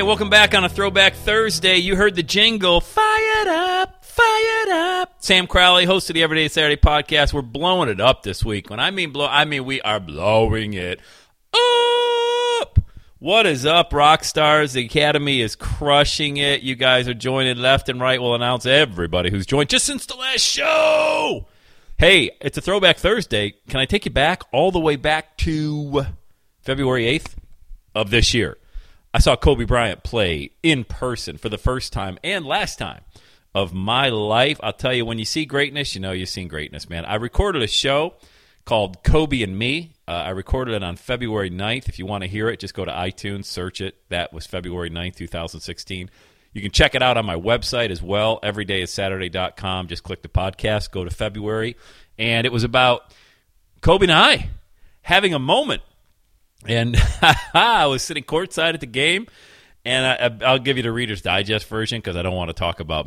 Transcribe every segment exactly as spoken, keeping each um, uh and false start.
welcome back on a Throwback Thursday. You heard the jingle. Fired up, fired up. Sam Crowley, host of the Everyday Saturday podcast. We're blowing it up this week. When I mean blow, I mean we are blowing it up. What is up, rock stars? The Academy is crushing it. You guys are joining left and right. We'll announce everybody who's joined just since the last show. Hey, it's a Throwback Thursday. Can I take you back all the way back to February eighth of this year? I saw Kobe Bryant play in person for the first time and last time of my life. I'll tell you, when you see greatness, you know you've seen greatness, man. I recorded a show called Kobe and Me. Uh, I recorded it on February ninth. If you want to hear it, just go to iTunes, search it. That was February ninth, twenty sixteen. You can check it out on my website as well, everyday is saturday dot com. Just click the podcast, go to February. And it was about Kobe and I having a moment. And I was sitting courtside at the game, and I, I'll give you the Reader's Digest version because I don't want to talk about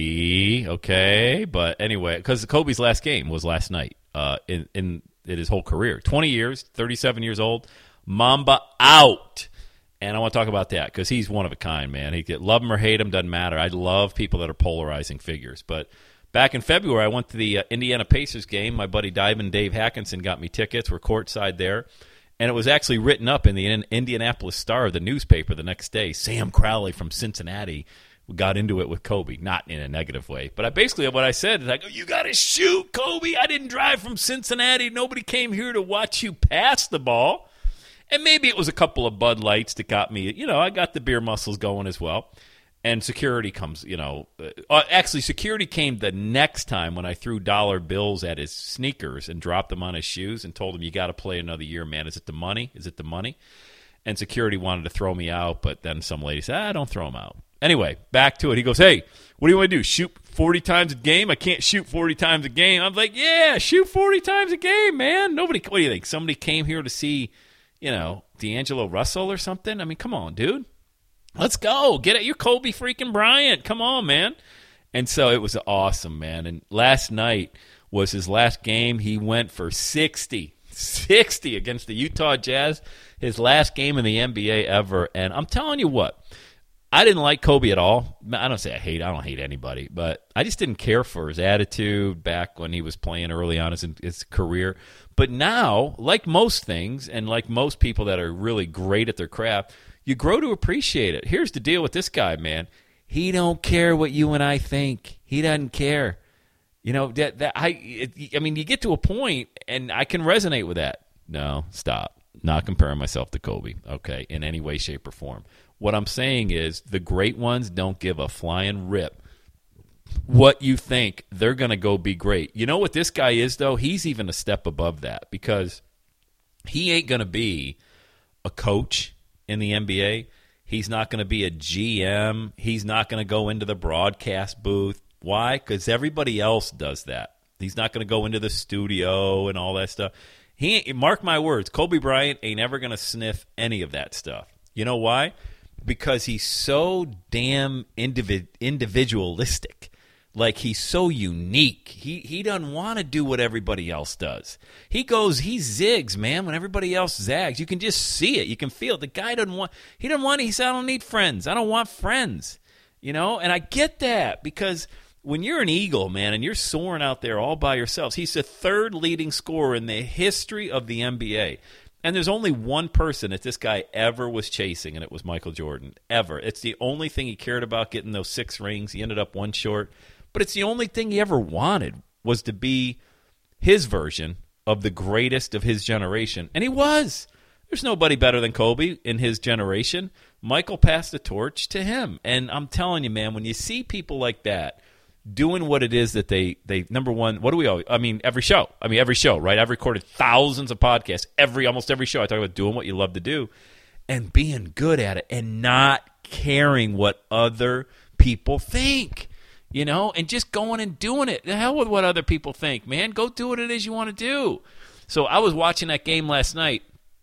me, okay? But anyway, because Kobe's last game was last night uh, in, in, in his whole career. twenty years, thirty-seven years old, Mamba out. And I want to talk about that because he's one of a kind, man. He get love him or hate him, doesn't matter. I love people that are polarizing figures. But back in February, I went to the uh, Indiana Pacers game. My buddy Diamond Dave Hackinson got me tickets. We're courtside there. And it was actually written up in the Indianapolis Star, the newspaper, the next day. Sam Crowley from Cincinnati got into it with Kobe, not in a negative way. But I basically, what I said is, I go, you got to shoot, Kobe. I didn't drive from Cincinnati. Nobody came here to watch you pass the ball. And maybe it was a couple of Bud Lights that got me, you know, I got the beer muscles going as well. And security comes, you know, uh, actually security came the next time when I threw dollar bills at his sneakers and dropped them on his shoes and told him, you got to play another year, man. Is it the money? Is it the money? And security wanted to throw me out, but then some lady said, ah, don't throw him out. Anyway, back to it. He goes, hey, what do you want to do? Shoot forty times a game? I can't shoot forty times a game. I'm like, yeah, shoot forty times a game, man. Nobody, what do you think? Somebody came here to see, you know, D'Angelo Russell or something? I mean, come on, dude. Let's go. Get it. You're Kobe freaking Bryant. Come on, man. And so it was awesome, man. And last night was his last game. He went for sixty. sixty against the Utah Jazz. His last game in the N B A ever. And I'm telling you what, I didn't like Kobe at all. I don't say I hate. I don't hate anybody. But I just didn't care for his attitude back when he was playing early on in his career. But now, like most things, and like most people that are really great at their craft, you grow to appreciate it. Here's the deal with this guy, man. He don't care what you and I think. He doesn't care. You know, that, that I it, I mean, you get to a point, and I can resonate with that. No, stop. Not comparing myself to Kobe, okay, in any way, shape, or form. What I'm saying is the great ones don't give a flying rip what you think. They're going to go be great. You know what this guy is, though? He's even a step above that because he ain't going to be a coach in the N B A. He's not going to be a G M. He's not going to go into the broadcast booth. Why? Because everybody else does that. He's not going to go into the studio and all that stuff. He ain't, mark my words, Kobe Bryant ain't ever going to sniff any of that stuff. You know why? Because he's so damn individ, individualistic. Like, he's so unique. He he doesn't want to do what everybody else does. He goes, he zigs, man, when everybody else zags. You can just see it. You can feel it. The guy doesn't want, he doesn't want, he said, I don't need friends. I don't want friends. You know, and I get that because when you're an Eagle, man, and you're soaring out there all by yourselves, he's the third leading scorer in the history of the N B A. And there's only one person that this guy ever was chasing, and it was Michael Jordan, ever. It's the only thing he cared about, getting those six rings. He ended up one short. But it's the only thing he ever wanted was to be his version of the greatest of his generation. And he was. There's nobody better than Kobe in his generation. Michael passed the torch to him. And I'm telling you, man, when you see people like that doing what it is that they, they number one, what do we always, I mean, every show. I mean, every show, right? I've recorded thousands of podcasts. Every, almost every show I talk about doing what you love to do and being good at it and not caring what other people think. You know, and just going and doing it. The hell with what other people think, man. Go do what it is you want to do. So I was watching that game last night.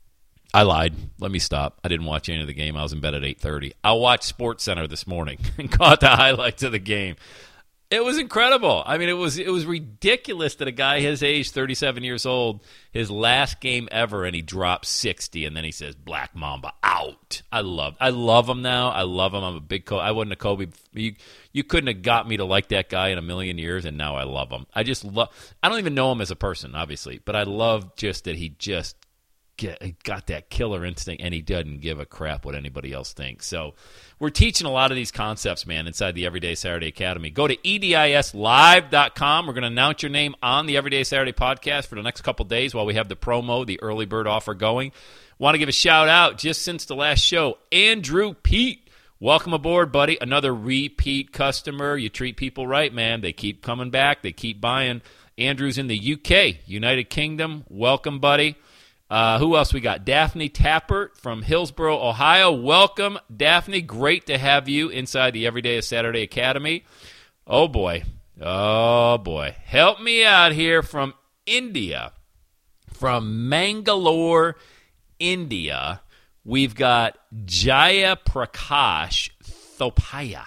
I lied. Let me stop. I didn't watch any of the game. I was in bed at eight thirty. I watched SportsCenter this morning and caught the highlights of the game. It was incredible. I mean, it was it was ridiculous that a guy his age, thirty-seven years old, his last game ever, and he dropped sixty, and then he says, Black Mamba out. I love I love him now. I love him. I'm a big Kobe. I wasn't a Kobe. You, you couldn't have got me to like that guy in a million years, and now I love him. I just love – I don't even know him as a person, obviously, but I love just that he just get, he got that killer instinct, and he doesn't give a crap what anybody else thinks. So – we're teaching a lot of these concepts, man, inside the Everyday Saturday Academy. Go to E D I S live dot com. We're going to announce your name on the Everyday Saturday podcast for the next couple days while we have the promo, the early bird offer going. Want to give a shout-out just since the last show. Andrew Pete, welcome aboard, buddy. Another repeat customer. You treat people right, man. They keep coming back. They keep buying. Andrew's in the U K, United Kingdom. Welcome, buddy. Uh, who else we got? Daphne Tappert from Hillsboro, Ohio. Welcome, Daphne. Great to have you inside the Everyday Saturday Academy. Oh, boy. Oh, boy. Help me out here from India. From Mangalore, India, we've got Jaya Prakash Thopaya.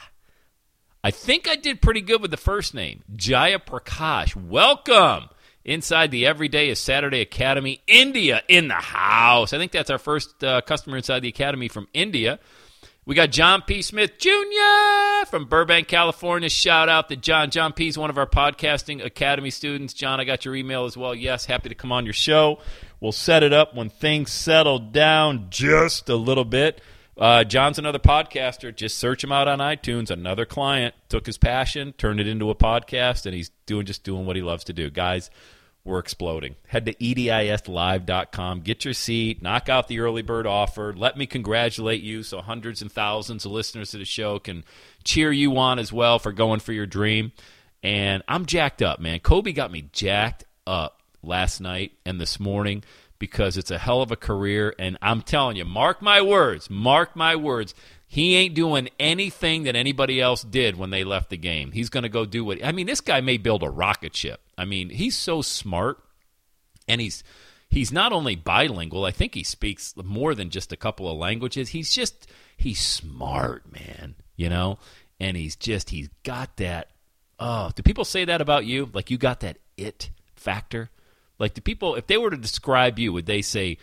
I think I did pretty good with the first name. Jaya Prakash. Welcome. Inside the Everyday is Saturday Academy, India in the house. I think that's our first uh, customer inside the Academy from India. We got John P. Smith Junior from Burbank, California. Shout out to John. John P. is one of our Podcasting Academy students. John, I got your email as well. Yes, happy to come on your show. We'll set it up when things settle down just a little bit. Uh, John's another podcaster. Just search him out on iTunes. Another client took his passion, turned it into a podcast, and he's doing just doing what he loves to do. Guys, we're exploding. Head to E D I S live dot com. Get your seat. Knock out the early bird offer. Let me congratulate you so hundreds and thousands of listeners to the show can cheer you on as well for going for your dream. And I'm jacked up, man. Kobe got me jacked up last night and this morning because it's a hell of a career. And I'm telling you, mark my words, mark my words, he ain't doing anything that anybody else did when they left the game. He's going to go do what – I mean, this guy may build a rocket ship. I mean, he's so smart, and he's he's not only bilingual. I think he speaks more than just a couple of languages. He's just – he's smart, man, you know, and he's just – he's got that – oh, do people say that about you? Like you got that it factor? Like, do people, if they were to describe you, would they say,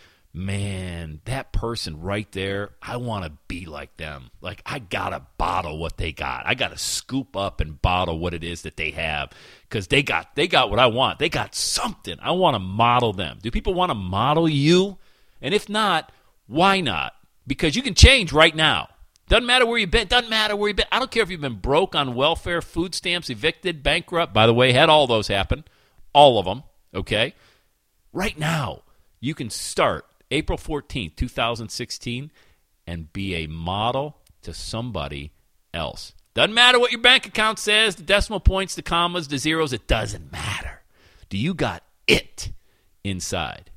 man, that person right there, I want to be like them. Like, I got to bottle what they got. I got to scoop up and bottle what it is that they have because they got they got what I want. They got something. I want to model them. Do people want to model you? And if not, why not? Because you can change right now. Doesn't matter where you've been. Doesn't matter where you've been. I don't care if you've been broke on welfare, food stamps, evicted, bankrupt. By the way, had all those happen. All of them. Okay? Right now, you can start April fourteenth, twenty sixteen, and be a model to somebody else. Doesn't matter what your bank account says, the decimal points, the commas, the zeros. It doesn't matter. Do you got it inside?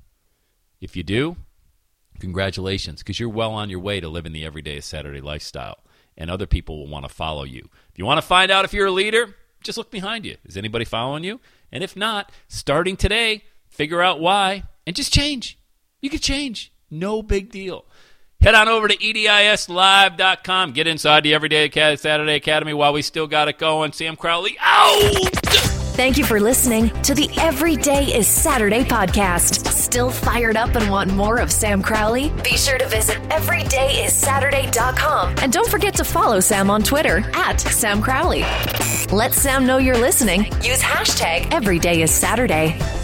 If you do, congratulations, because you're well on your way to living the Everyday Saturday lifestyle, and other people will want to follow you. If you want to find out if you're a leader, just look behind you. Is anybody following you? And if not, starting today, figure out why, and just change. You can change. No big deal. Head on over to E D I S live dot com. Get inside the Everyday Saturday Academy while we still got it going. Sam Crowley, out! Thank you for listening to the Everyday is Saturday podcast. Still fired up and want more of Sam Crowley? Be sure to visit everyday is saturday dot com. And don't forget to follow Sam on Twitter at Sam Crowley. Let Sam know you're listening. Use hashtag Everyday is Saturday.